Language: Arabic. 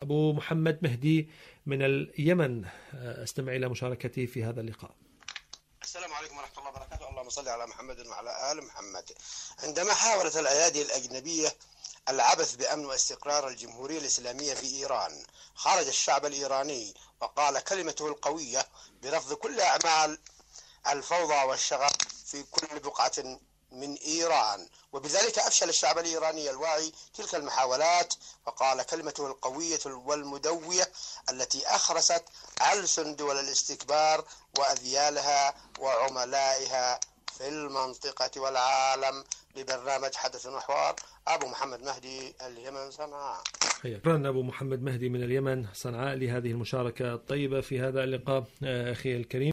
أبو محمد مهدي من اليمن، أستمع إلى مشاركتي في هذا اللقاء. السلام عليكم ورحمة الله وبركاته. اللهم صل على محمد وعلى آل محمد. عندما حاولت الأيادي الأجنبية العبث بأمن واستقرار الجمهورية الإسلامية في إيران، خرج الشعب الإيراني وقال كلمته القوية برفض كل أعمال الفوضى والشغب في كل بقعة من إيران، وبذلك أفشل الشعب الإيراني الواعي تلك المحاولات، وقال كلمته القوية والمدوية التي أخرست ألسن دول الاستكبار وأذيالها وعملائها في المنطقة والعالم. لبرنامج حدث وحوار، أبو محمد مهدي، اليمن، صنعاء. شكرا أبو محمد مهدي من اليمن صنعاء لهذه المشاركة الطيبة في هذا اللقاء. أخي الكريم.